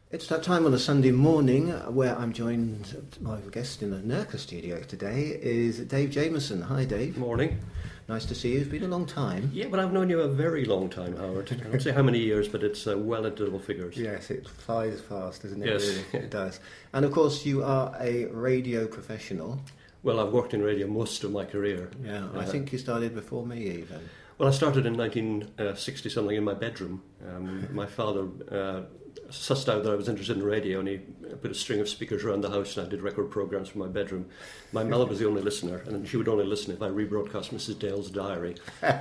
It's that time on a Sunday morning where I'm joined, my guest in the NERCA studio today is Dave Jameson. Hi, Dave. Morning. Nice to see you. It's been a long time. Yeah, but I've known you a very long time, Howard. I can't say how many years, but it's well into double figures. Yes, it flies fast, doesn't it? Yes. Really? It does. And of course, you are a radio professional. Well, I've worked in radio most of my career. Yeah, I think you started before me even. Well, I started in 1960-something in my bedroom. My father sussed out that I was interested in radio, and he put a string of speakers around the house, and I did record programmes from my bedroom. My mother was the only listener, and she would only listen if I rebroadcast Mrs. Dale's diary.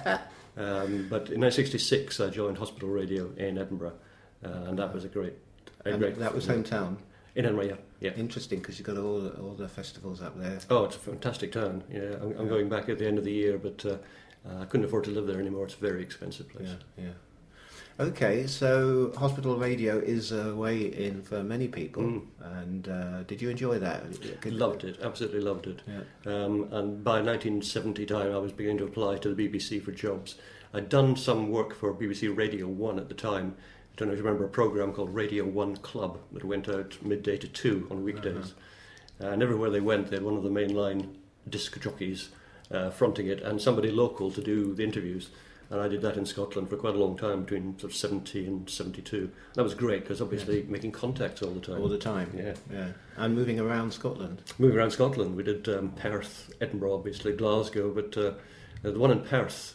But in 1966, I joined Hospital Radio in Edinburgh, and that was a great... That was hometown? In Edinburgh, yeah. Interesting, because you've got all the festivals up there. Oh, it's a fantastic town. Yeah, I'm going back at the end of the year, but I couldn't afford to live there anymore. It's a very expensive place. Yeah. Okay, so Hospital Radio is a way in for many people, and did you enjoy that? Loved it, absolutely loved it. Yeah. And by 1970 time, I was beginning to apply to the BBC for jobs. I'd done some work for BBC Radio 1 at the time. I don't know if you remember a programme called Radio 1 Club that went out midday to 2 on weekdays. And everywhere they went, they had one of the mainline disc jockeys fronting it, and somebody local to do the interviews. And I did that in Scotland for quite a long time, between sort of 70 and 72. That was great, because obviously making contacts all the time. All the time, yeah. And moving around Scotland. Moving around Scotland. We did Perth, Edinburgh, obviously, Glasgow, but the one in Perth,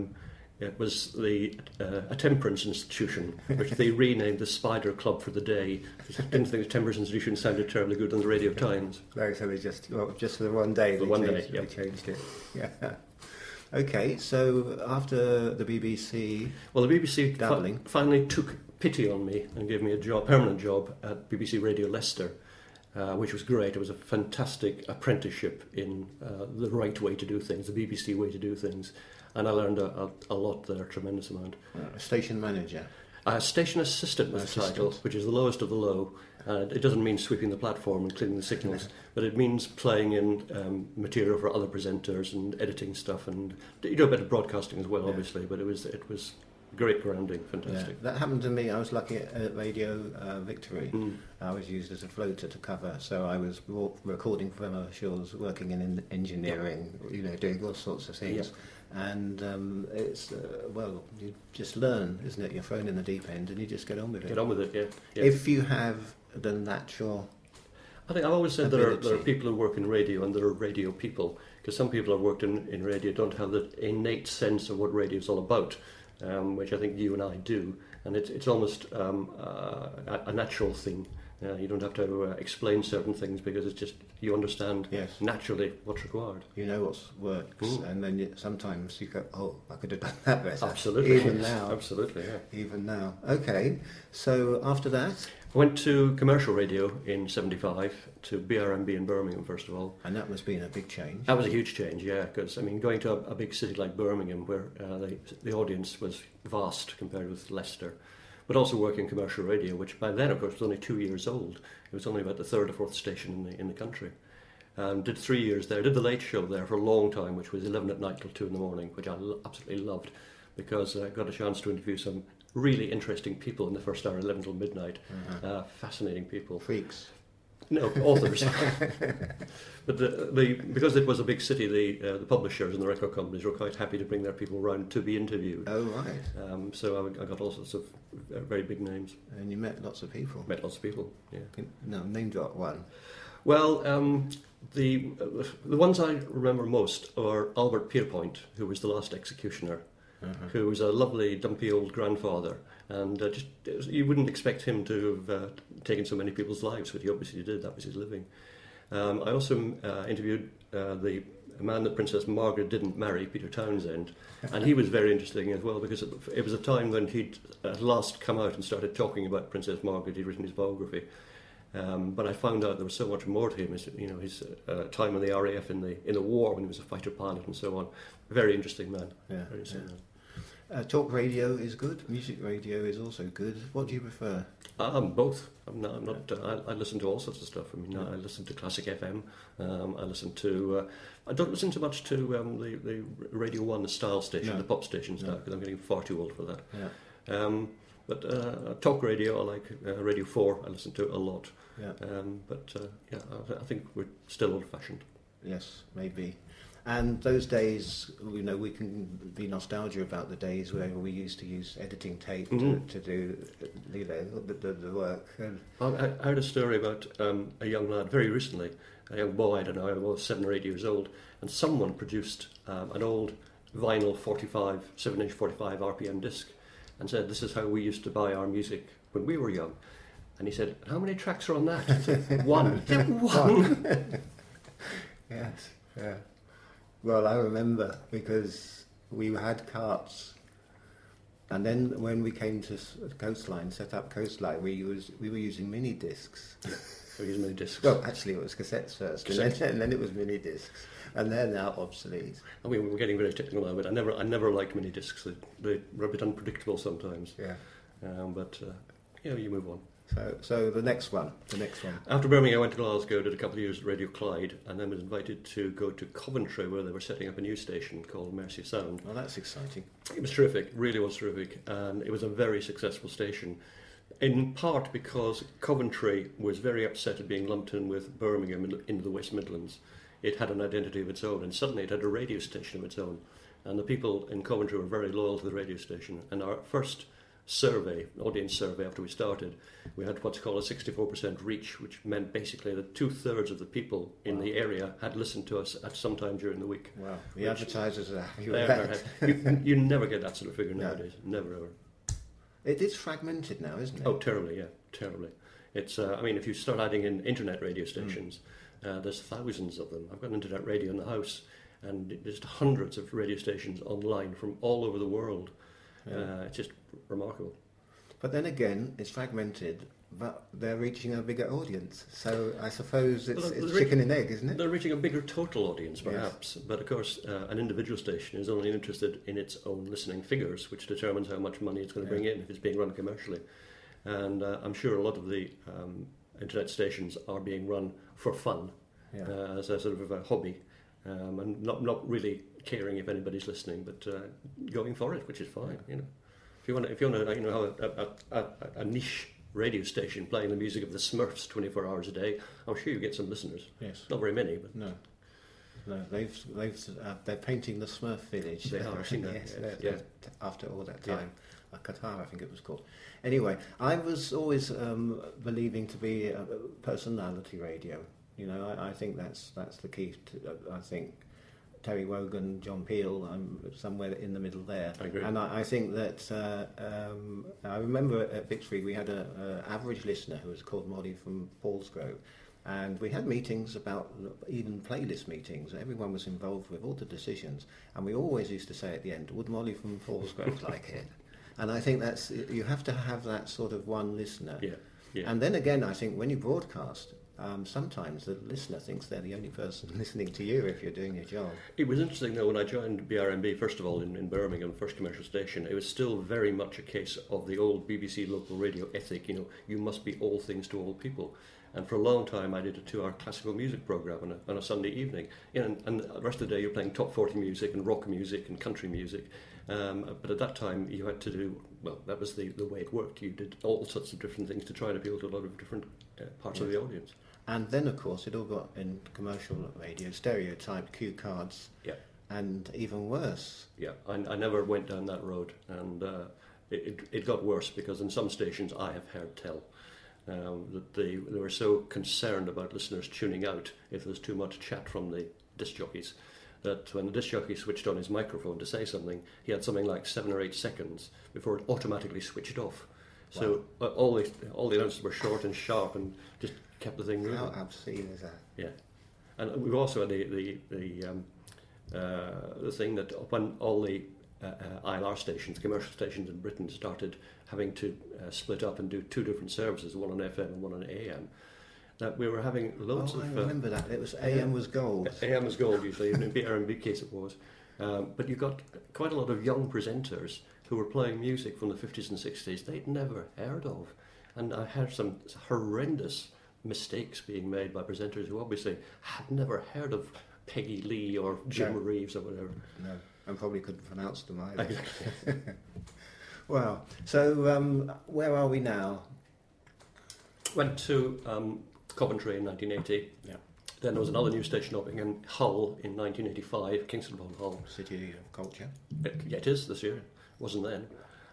it was a temperance institution, which they renamed the Spider Club for the day, because I didn't think the temperance institution sounded terribly good on the Radio Times. No, so it's just for the one day. They changed it. Yeah. Okay, so after the BBC... Well, the BBC dabbling. Finally took pity on me and gave me a permanent job at BBC Radio Leicester, which was great. It was a fantastic apprenticeship in the right way to do things, the BBC way to do things. And I learned a lot there, a tremendous amount. Station manager? Station assistant was the title, which is the lowest of the low. It doesn't mean sweeping the platform and cleaning the signals, but it means playing in material for other presenters and editing stuff, and you do a bit of broadcasting as well, obviously. But it was great grounding, fantastic. Yeah, that happened to me. I was lucky at Radio Victory. I was used as a floater to cover, so I was recording commercials, working in engineering, doing all sorts of things. Yeah. And it's you just learn, isn't it? You're thrown in the deep end, and you just get on with it. Get on with it, yeah. If you have the natural, I think I've always said there are people who work in radio, and there are radio people, because some people who've worked in radio don't have the innate sense of what radio is all about, which I think you and I do, and it's almost a natural thing. You don't have to explain certain things, because it's just you understand naturally what's required. You know what works, and then sometimes you go, "Oh, I could have done that better." Absolutely, even now. Absolutely, yeah. Even now. Okay, so after that, I went to commercial radio in '75 to BRMB in Birmingham first of all, and that must have been a big change. That was a huge change, yeah, because going to a big city like Birmingham, where the audience was vast compared with Leicester. But also working commercial radio, which by then, of course, was only 2 years old. It was only about the third or fourth station in the country. Did 3 years there. Did the late show there for a long time, which was 11 at night till 2 in the morning, which I absolutely loved, because I got a chance to interview some really interesting people in the first hour, 11 till midnight. Fascinating people. Freaks. No, authors. But because it was a big city, the publishers and the record companies were quite happy to bring their people around to be interviewed. Oh, right. So I got all sorts of very big names. And you met lots of people. Met lots of people, yeah. No, name drop one. Well, the ones I remember most are Albert Pierpoint, who was the last executioner, who was a lovely, dumpy old grandfather. And you wouldn't expect him to have taken so many people's lives, but he obviously did. That was his living. I also interviewed the man that Princess Margaret didn't marry, Peter Townsend, and he was very interesting as well, because it was a time when he'd at last come out and started talking about Princess Margaret. He'd written his biography, but I found out there was so much more to him. His time in the RAF in the war when he was a fighter pilot and so on. Very interesting man. Yeah. Very interesting man. Talk radio is good. Music radio is also good. What do you prefer? Both. I listen to all sorts of stuff. I listen to classic FM. I listen to. I don't listen too much to the Radio 1, the style station, the pop stations now, because I'm getting far too old for that. Yeah. But talk radio, I like Radio 4. I listen to it a lot. Yeah. I think we're still old-fashioned. Yes, maybe. And those days, we can be nostalgia about the days where we used to use editing tape to do, the work. And I heard a story about a young lad very recently, a young boy, I don't know, I was 7 or 8 years old, and someone produced an old vinyl 7-inch 45 RPM disc, and said, this is how we used to buy our music when we were young. And he said, how many tracks are on that? I said, one. Yeah, one. Yes, yeah. Well, I remember because we had carts, and then when we came to Coastline, set up Coastline, we were using mini discs. We used mini discs. Well, actually, it was cassettes first, and then it was mini discs, and they're now obsolete. I mean, we're getting very technical now, but I never liked mini discs. They're a bit unpredictable sometimes. Yeah. You move on. So the next one. After Birmingham, I went to Glasgow, did a couple of years at Radio Clyde, and then was invited to go to Coventry, where they were setting up a new station called Mercia Sound. Oh, that's exciting. It was terrific, really was terrific, and it was a very successful station, in part because Coventry was very upset at being lumped in with Birmingham into the West Midlands. It had an identity of its own, and suddenly it had a radio station of its own, and the people in Coventry were very loyal to the radio station. And our first audience survey after we started, we had what's called a 64% reach, which meant basically that 2/3 of the people in the area had listened to us at some time during the week. Wow, the advertisers are happy with that. You never get that sort of figure nowadays, never ever. It is fragmented now, isn't it? Oh, terribly, yeah, terribly. It's, if you start adding in internet radio stations, there's thousands of them. I've got an internet radio in the house, and there's hundreds of radio stations online from all over the world. Yeah. It's just remarkable. But then again, it's fragmented, but they're reaching a bigger audience. So I suppose it's chicken and egg, isn't it? They're reaching a bigger total audience, perhaps. Yes. But of course, an individual station is only interested in its own listening figures, which determines how much money it's going to bring in if it's being run commercially. And I'm sure a lot of the internet stations are being run for fun, as a sort of a hobby. And not really caring if anybody's listening, but going for it, which is fine. If you want to have a niche radio station playing the music of the Smurfs 24 hours a day, I'm sure you get some listeners. Yes, not very many, but no, they're painting the Smurf village. They are. I've seen that. Yes. After all that time, Qatar, I think it was called. Anyway, I was always believing to be a personality radio. I think that's the key to, I think Terry Wogan, John Peel, I'm somewhere in the middle there. I agree. And I think that I remember at Victory we had an average listener who was called Molly from Paulsgrove, and we had meetings about, even playlist meetings. Everyone was involved with all the decisions, and we always used to say at the end, would Molly from Paulsgrove like it? And I think you have to have that sort of one listener. Yeah. And then again, I think when you broadcast, sometimes the listener thinks they're the only person listening to you if you're doing your job. It was interesting though, when I joined BRMB, first of all in Birmingham, first commercial station, it was still very much a case of the old BBC local radio ethic, you must be all things to all people. And for a long time I did a 2-hour classical music programme on a Sunday evening. And the rest of the day you're playing top 40 music and rock music and country music. But at that time you had to do, that was the way it worked. You did all sorts of different things to try and appeal to a lot of different parts of the audience. And then, of course, it all got in commercial radio, stereotyped cue cards, and even worse. Yeah, I never went down that road, and it got worse because in some stations I have heard tell that they were so concerned about listeners tuning out if there was too much chat from the disc jockeys, that when the disc jockey switched on his microphone to say something, he had something like 7 or 8 seconds before it automatically switched off. So all the announcers were short and sharp and just kept the thing moving. How obscene is that? Yeah, and we've also had the thing that when all the ILR stations, commercial stations in Britain, started having to split up and do 2 different services, one on FM and one on AM, that we were having loads of... I remember that. It was AM was gold. AM was gold usually, in BRMB case it was. But you got quite a lot of young presenters who were playing music from the 50s and 60s they'd never heard of. And I heard some horrendous mistakes being made by presenters who obviously had never heard of Peggy Lee or Jim Reeves or whatever. No, and probably couldn't pronounce them either. Exactly. Wow. So where are we now? Went to Coventry in 1980. Yeah. Then there was another news station opening in Hull in 1985, Kingston upon Hull. City of Culture. Yeah, it is this year. It wasn't then.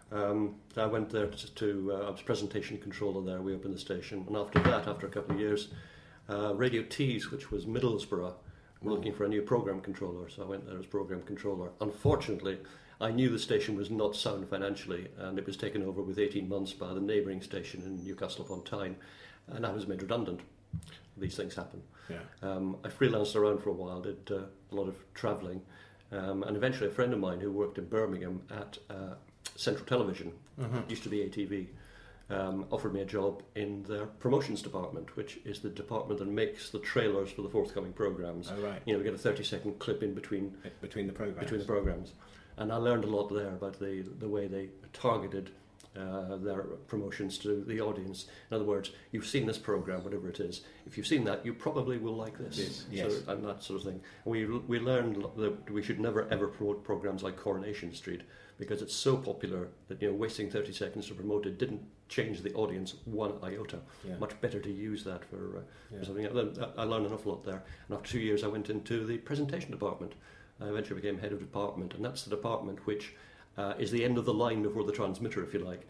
I went there I was presentation controller there. We opened the station, and after that, after a couple of years, Radio Tees, which was Middlesbrough, were looking for a new program controller. So I went there as program controller. Unfortunately, I knew the station was not sound financially, and it was taken over with 18 months by the neighbouring station in Newcastle upon Tyne, and I was made redundant. These things happen. Yeah. I freelanced around for a while, did a lot of travelling, and eventually a friend of mine who worked in Birmingham at Central Television, used to be ATV, offered me a job in their promotions department, which is the department that makes the trailers for the forthcoming programmes. Oh, right. You know, we get a 30-second clip in between the programmes. Between the programmes. And I learned a lot there about the way they targeted their promotions to the audience. In other words, you've seen this programme, whatever it is. If you've seen that, you probably will like this. Yes. So, and that sort of thing. And we learned that we should never ever promote programmes like Coronation Street, because it's so popular that, you know, wasting 30 seconds to promote it didn't change the audience one iota. Yeah. Much better to use that for something. I learned an awful lot there. And after 2 years, I went into the presentation department. I eventually became head of department, and that's the department which is the end of the line before the transmitter, if you like.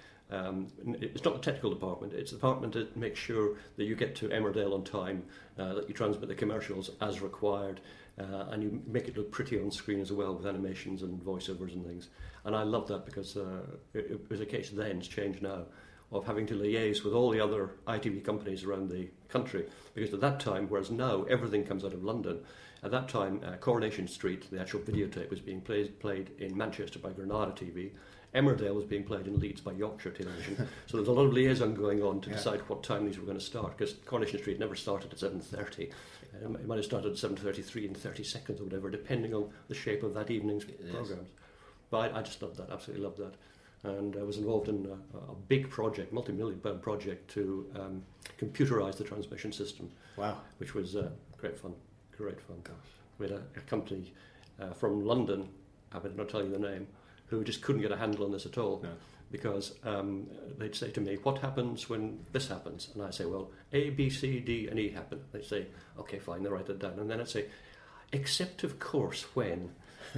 It's not the technical department, it's the department that makes sure that you get to Emmerdale on time, that you transmit the commercials as required, and you make it look pretty on screen as well with animations and voiceovers and things. And I love that because it was a case then, it's changed now, of having to liaise with all the other ITV companies around the country, because at that time, whereas now everything comes out of London, at that time Coronation Street, the actual videotape, was being played in Manchester by Granada TV. Emmerdale was being played in Leeds by Yorkshire Television. So there was a lot of liaison going on to decide what time these were going to start, because Coronation Street never started at 7:30. It might have started at 7:33 and 30 seconds or whatever, depending on the shape of that evening's programmes. But I just loved that, absolutely loved that. And I was involved in a big project, multi-million-pound project, to computerise the transmission system. Wow. Which was great fun. Gosh. We had a company from London, I better not tell you the name, who just couldn't get a handle on this at all. No. Because they'd say to me, what happens when this happens? And I'd say, well, A, B, C, D and E happen. They'd say, okay, fine, they'll write that down. And then I'd say, except of course when.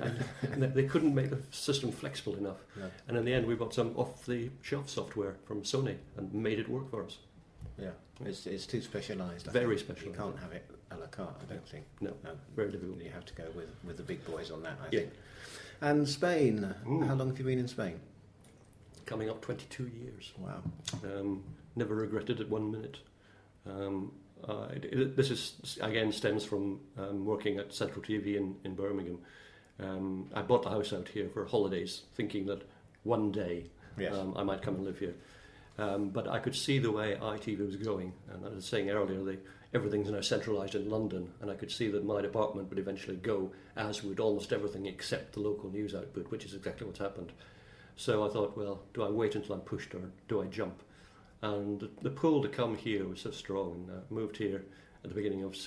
And they couldn't make the system flexible enough. No. And in the end, we bought some off-the-shelf software from Sony and made it work for us. Yeah, it's too specialised. Very specialised. You can't have it a la carte, I don't think. No, very difficult. You have to go with the big boys on that, I think. And Spain, how long have you been in Spain? Coming up 22 years. Wow. Never regretted it 1 minute. This is, again, stems from working at Central TV in Birmingham. I bought the house out here for holidays, thinking that one day I might come and live here. But I could see the way ITV was going, and I was saying earlier, everything's now centralised in London, and I could see that my department would eventually go, as would almost everything except the local news output, which is exactly what's happened. So I thought, well, do I wait until I'm pushed, or do I jump? And the pull to come here was so strong, and I moved here at the beginning of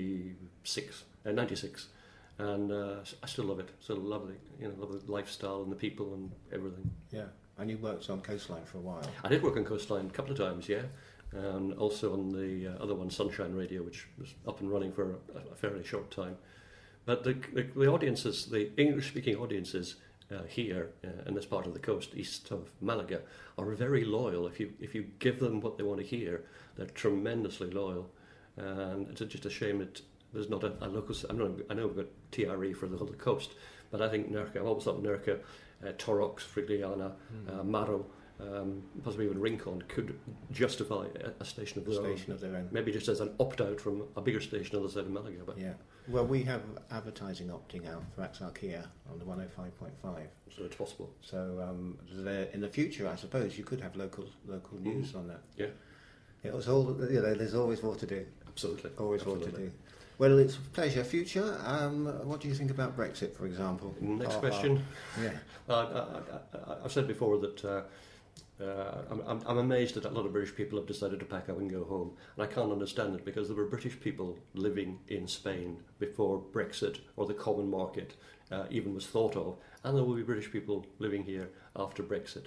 96, and I still love it. Still love it, love the lifestyle and the people and everything. Yeah. And you worked on Coastline for a while. I did work on Coastline a couple of times, yeah. And also on the other one, Sunshine Radio, which was up and running for a fairly short time. But the audiences, the English-speaking audiences here in this part of the coast, east of Malaga, are very loyal. If you give them what they want to hear, they're tremendously loyal. And it's just a shame that there's not a local... I know we've got TRE for the whole coast, but I think Nerca, I've always thought Nerca, Torrox, Frigliana, Maro, possibly even Rincon could justify a station of their own. Maybe just as an opt-out from a bigger station on the side of Malaga. But yeah. Well, we have advertising opting out for Axarquia on the 105.5. So it's possible. So in the future, I suppose, you could have local news on that. Yeah. It's all, there's always more to do. Absolutely. Always more to do. Well, it's a pleasure. Future, what do you think about Brexit, for example? Next question. Yeah. I've said before that I'm amazed that a lot of British people have decided to pack up and go home. And I can't understand it, because there were British people living in Spain before Brexit or the common market even was thought of. And there will be British people living here after Brexit.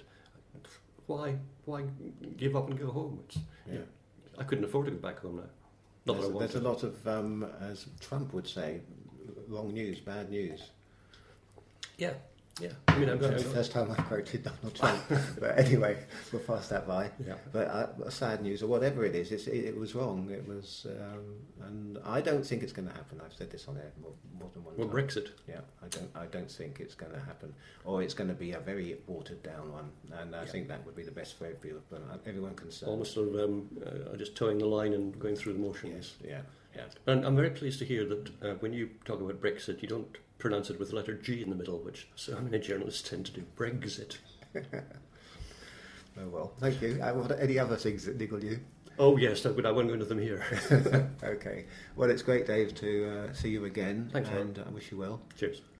Why give up and go home? Yeah. I couldn't afford to go back home now. Not that I wanted. There's a lot of, as Trump would say, wrong news, bad news. Yeah. I mean, That's the first time I've quoted Donald Trump. But anyway, we'll pass that by. Yeah. But sad news, or whatever it is, it was wrong. It was, and I don't think it's going to happen. I've said this on air more than one time. Well, Brexit. Yeah, I don't think it's going to happen, or it's going to be a very watered down one. And I think that would be the best for everyone concerned. Almost sort of just towing the line and going through the motions. Yes, yeah. And I'm very pleased to hear that when you talk about Brexit, you don't pronounce it with the letter G in the middle, which so many journalists tend to do. Brexit. Oh well, thank you. Any other things that niggle you? Oh yes, I won't go into them here. Okay. Well, it's great, Dave, to see you again. Thanks, and I wish you well. Cheers.